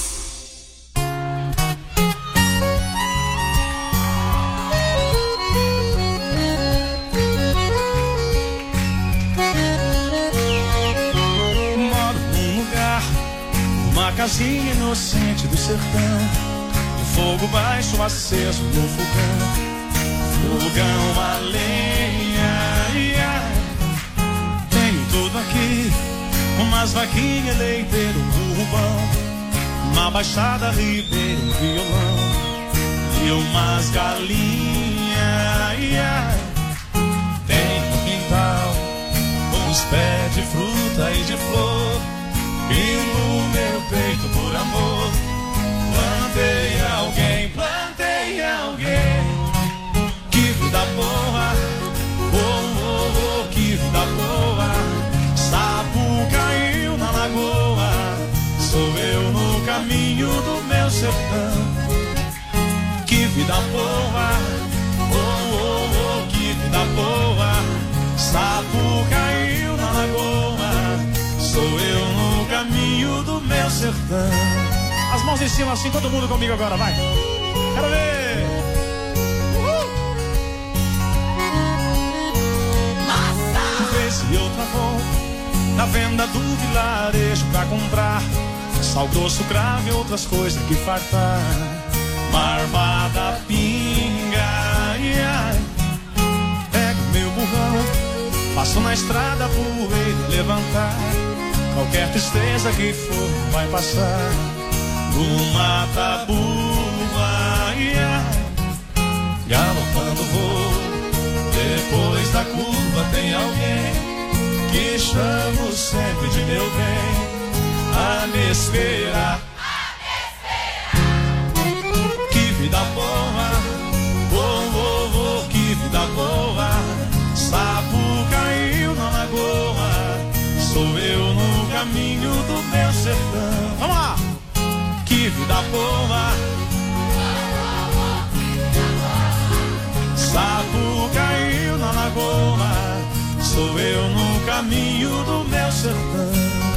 Moro num lugar, uma casinha inocente do sertão, um fogo baixo aceso no fogão, fogão a lenha. Ia. Tenho tudo aqui, umas vaquinhas, leiteiro, um burro bom, uma baixada, ribeiro, um violão e umas galinhas. Ia. Tenho um quintal com os pés de fruta e de flor, e no meu peito por amor plantei alguém, plantei alguém. Que vida boa, oh, oh, oh, que vida boa. Sapo caiu na lagoa, sou eu no caminho do meu sertão. Que vida boa, oh, oh, oh, que vida boa. Sapo caiu na lagoa, sou eu no caminho do meu sertão. As mãos em cima assim, todo mundo comigo agora, vai. Quero ver. e outra vou na venda do vilarejo pra comprar sal grosso, cravo e outras coisas que fartar. Marvada pinga, ai, ai. Pego meu burrão, passo na estrada, poeira levantar. Qualquer tristeza que for vai passar. Uma tabuba, ai, ai. Galopando vou, depois da curva tem alguém que chamo sempre de meu bem, a me esperar. Que vida boa, oh, oh, oh, que vida boa. Sapo caiu na lagoa, sou eu no caminho do meu sertão. Vamos lá! Que vida boa. Sapo caiu na lagoa, sou eu no caminho do meu sertão.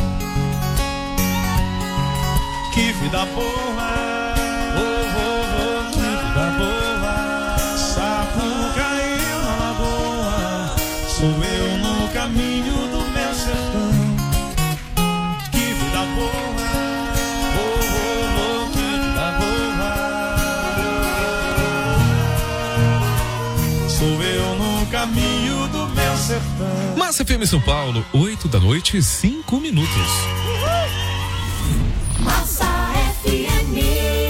Que vida boa, oh, oh, oh, que vida boa. Sapo caiu na lagoa, sou eu no caminho do meu sertão. Que vida boa, oh, oh, oh, que vida boa. Sou eu no caminho do meu sertão. Massa F M São Paulo, oito da noite, cinco minutos. Massa F M.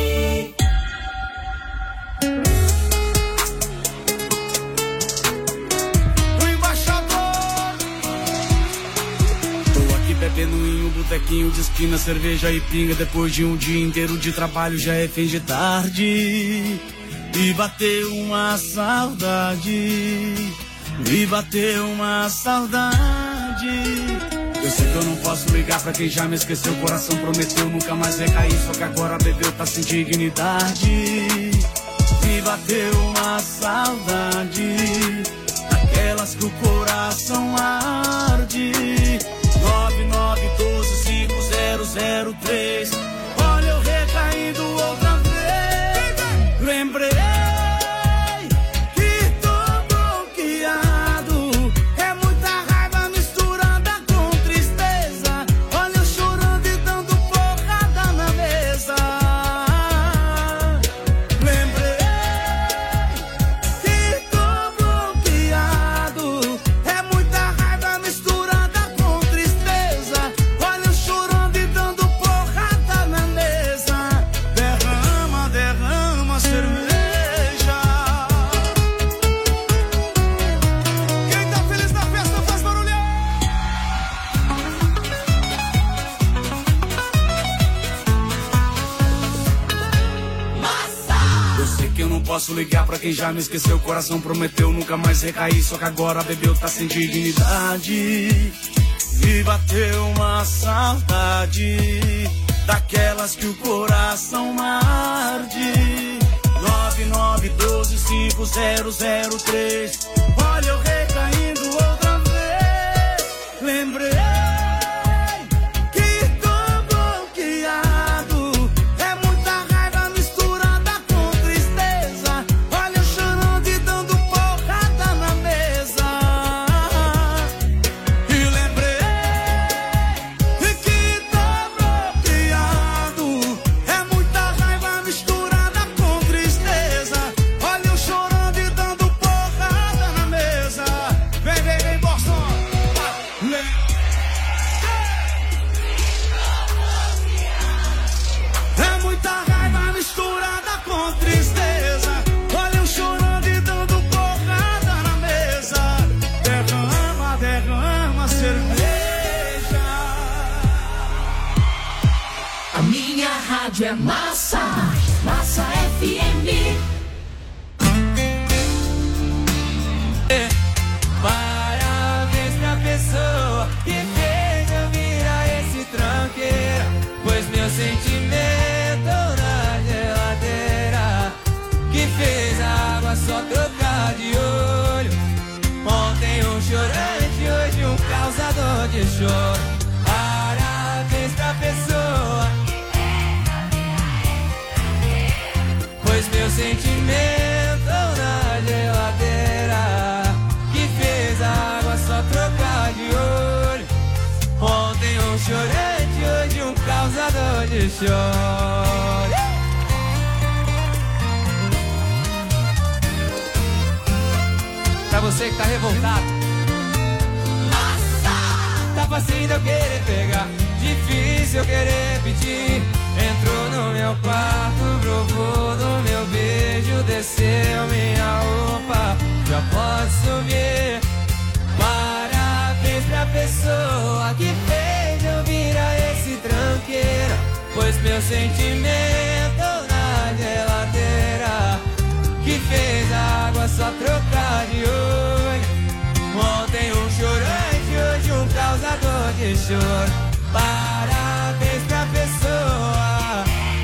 O embaixador. Tô aqui bebendo em um botequinho de esquina, cerveja e pinga. Depois de um dia inteiro de trabalho já é fim de tarde. E bateu uma saudade, me bateu uma saudade. Eu sei que eu não posso ligar pra quem já me esqueceu. O coração prometeu nunca mais recair, só que agora bebeu, tá sem dignidade. Me bateu uma saudade, aquelas que o coração arde. Nove nove um dois cinco zero zero três. Olha eu recaindo outra vez. Lembrei que tô bloqueado. É muita raiva misturada com tristeza. Olha eu chorando e dando porrada na mesa. Lembrei que tô bloqueado. É muita raiva misturada com tristeza. Olha eu chorando e dando porrada na mesa. Derrama, derrama cerveja. Quem tá feliz na festa faz barulhão. Eu sei que eu não posso ligar pra quem já me esqueceu. O coração prometeu nunca mais recair, só que agora bebeu, tá sem dignidade. Me bateu uma saudade, daquelas que o coração arde. Nove nove um dois cinco zero zero três. Olha eu recaindo outra vez. Lembrei que tô bloqueado. É muita raiva misturada com tristeza. Olha eu chorando e dando porrada na mesa. E lembrei que tô bloqueado. É muita raiva misturada com tristeza. Olha eu chorando e dando porrada na mesa. Vem, vem, vem, Boston. É muita raiva misturada com tristeza. Olha eu chorando e dando porrada na mesa. Derrama, derrama cerveja. A minha rádio é massa, Massa F M. Parabéns pra pessoa que fez eu virar esse tranqueira. Pois meu sentimento na geladeira, que fez a água só trocar de olho. Ontem um chorante, hoje um causador de choro. Parabéns pra pessoa, pois meu sentimento na geladeira, que fez a água só trocar de olho. hoje um causador de choro. Pra você que tá revoltado, tá fácil eu querer pegar, difícil eu querer pedir. Entrou no meu quarto, provou do meu beijo, desceu minha roupa, já pode subir. Parabéns pra pessoa que fez eu virar esse tranqueira, pois meu sentimento na geladeira, que fez a água só trocar de olho. Ontem um chorante, hoje um causador de choro. Parabéns pra pessoa,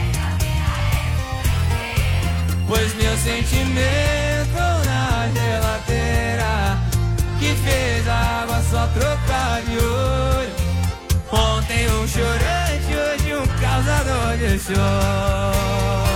pois meu sentimento na geladeira, que fez a água só trocar de olho. Ontem um chorante, hoje um causador de choro.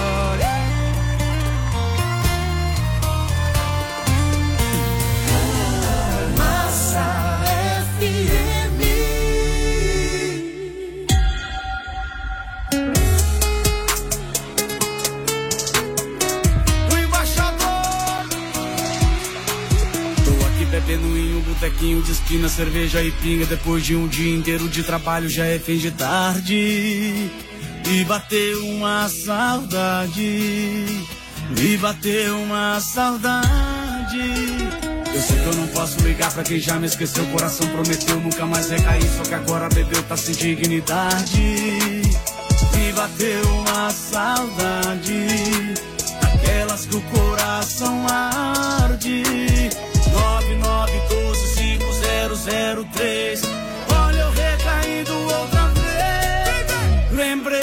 Bebendo em um botequinho de esquina, cerveja e pinga. Depois de um dia inteiro de trabalho já é fim de tarde. E bateu uma saudade, me bateu uma saudade. Eu sei que eu não posso ligar pra quem já me esqueceu. O coração prometeu nunca mais recair, só que agora bebeu, tá sem dignidade. Me bateu uma saudade, aquelas que o coração arde. Nove nove um dois cinco zero zero três. Olha eu recaindo outra vez. Lembrei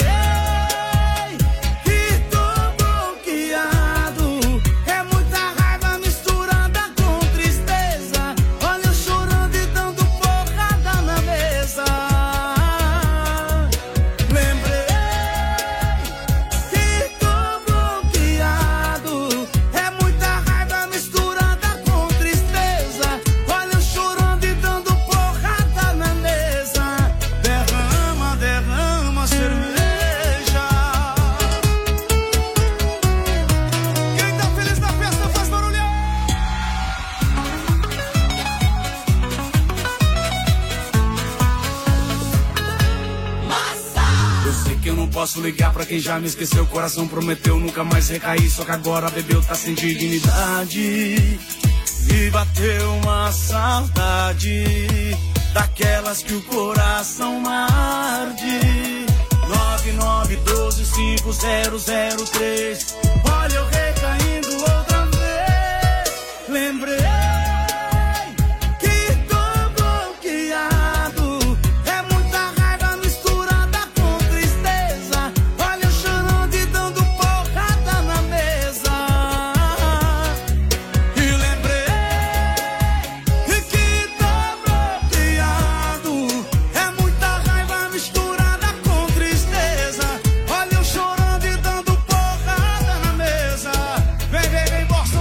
que tô bloqueado. É muita raiva misturada com tristeza. Olha eu chorando e dando porrada na mesa. Lembrei que tô bloqueado. É muita raiva misturada com tristeza. Olha eu chorando e dando porrada na mesa. Derrama, derrama cerveja. Quem tá feliz na festa faz barulho. Eu sei que eu não posso ligar pra quem já me esqueceu. O coração prometeu nunca mais recair, só que agora bebeu, tá sem dignidade. E bateu uma saudade, daquelas que o coração arde. Nove nove um dois cinco zero zero três. Olha eu recaindo outra vez. Lembrei que tô bloqueado. É muita raiva misturada com tristeza. Olha eu chorando e dando porrada na mesa. E lembrei que tô bloqueado. É muita raiva misturada com tristeza. Olha eu chorando e dando porrada na mesa. Vem, vem, vem, Boston.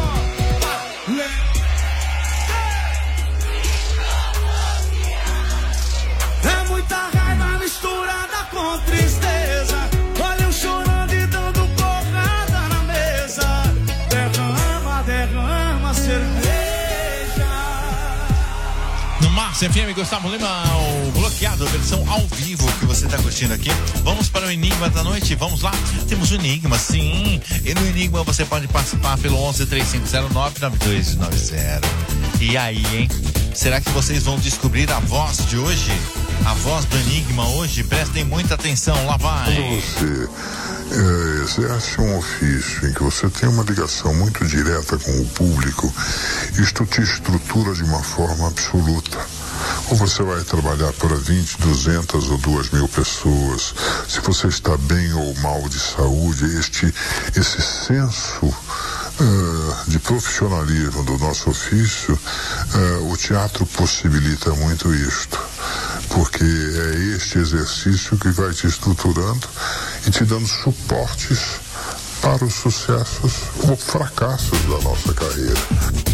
É muita raiva misturada com tristeza. Olha eu chorando e dando porrada na mesa. Derrama, derrama cerveja. No Márcia F M, Gustavo Lima, o Bloqueado, versão ao vivo que você está curtindo aqui. Vamos para o Enigma da Noite, vamos lá. Temos o Enigma, sim. E no Enigma você pode participar pelo onze três cinco zero nove nove dois nove zero. E aí, hein? Será que vocês vão descobrir a voz de hoje? A voz do Enigma hoje? Prestem muita atenção, lá vai. Quando você é, exerce um ofício em que você tem uma ligação muito direta com o público, isto te estrutura de uma forma absoluta. Ou você vai trabalhar para vinte, duzentas ou duas mil pessoas. Se você está bem ou mal de saúde, este, esse senso uh, de profissionalismo do nosso ofício, uh, o teatro possibilita muito isto. Porque é este exercício que vai te estruturando e te dando suportes para os sucessos ou fracassos da nossa carreira.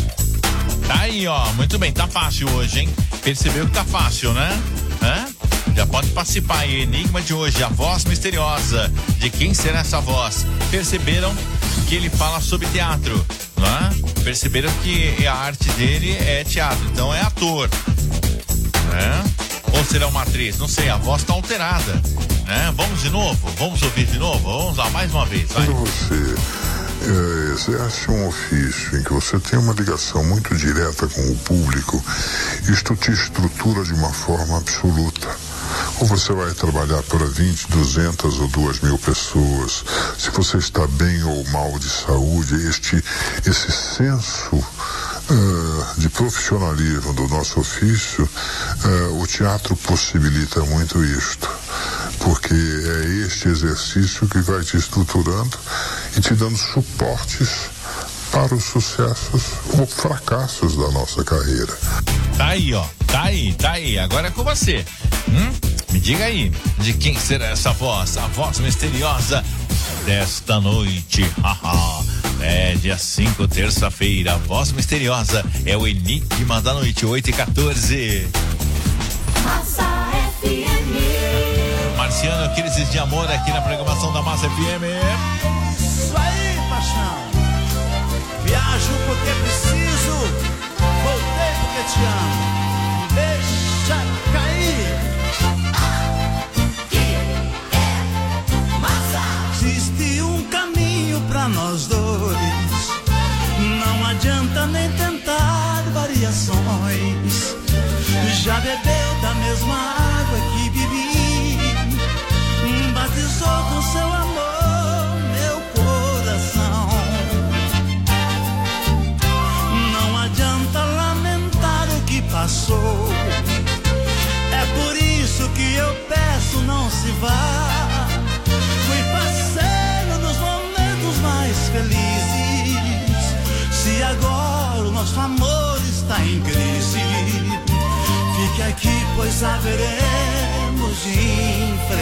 Tá aí, ó, muito bem, tá fácil hoje, hein? Percebeu que tá fácil, né? Hã? Já pode participar aí. Enigma de hoje, a voz misteriosa. De quem será essa voz? Perceberam que ele fala sobre teatro, não é? Perceberam que a arte dele é teatro, então é ator, né? Ou será uma atriz? Não sei, a voz está alterada, né? Vamos de novo? Vamos ouvir de novo? Vamos lá, mais uma vez, vai. Quando você é, exerce um ofício em que você tem uma ligação muito direta com o público, isto te estrutura de uma forma absoluta. Ou você vai trabalhar para vinte, duzentas ou duas mil pessoas. Se você está bem ou mal de saúde, este, esse senso uh, de profissionalismo do nosso ofício, uh, o teatro possibilita muito isto. Porque é este exercício que vai te estruturando e te dando suportes para os sucessos ou fracassos da nossa carreira. Tá aí, ó. Tá aí, tá aí. Agora é com você. Hum? Me diga aí, de quem será essa voz? A voz misteriosa desta noite. Haha. É dia cinco, terça-feira. A voz misteriosa é o Enigma da Noite, oito e quatorze. Massa F M. Marciano, crises de amor aqui na programação da Massa F M. Isso aí, paixão. Viajo porque preciso, voltei porque te amo. Deixa cair. Existe um caminho pra nós dois. Não adianta nem tentar variações. Já bebeu da mesma água que bebi. Batizou com seu amor meu coração. Não adianta lamentar o que passou. É por isso que eu peço, não se vá. Fui parceiro nos momentos mais felizes. Se agora o nosso amor está em crise, fique aqui, pois haveremos de enfrentar.